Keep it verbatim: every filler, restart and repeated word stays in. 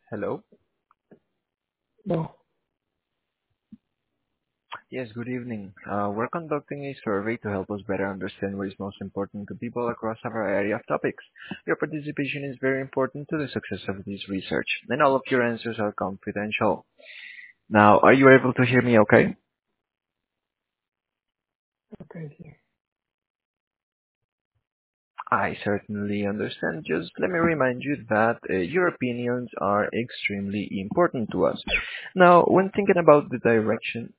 Hello. No. Yes, good evening. Uh, we're conducting a survey to help us better understand what is most important to people across our area of topics. Your participation is very important to the success of this research, and all of your answers are confidential. Now, are you able to hear me okay? Okay, yeah. I certainly understand. Just let me remind you that uh, your opinions are extremely important to us. Now, when thinking about the direction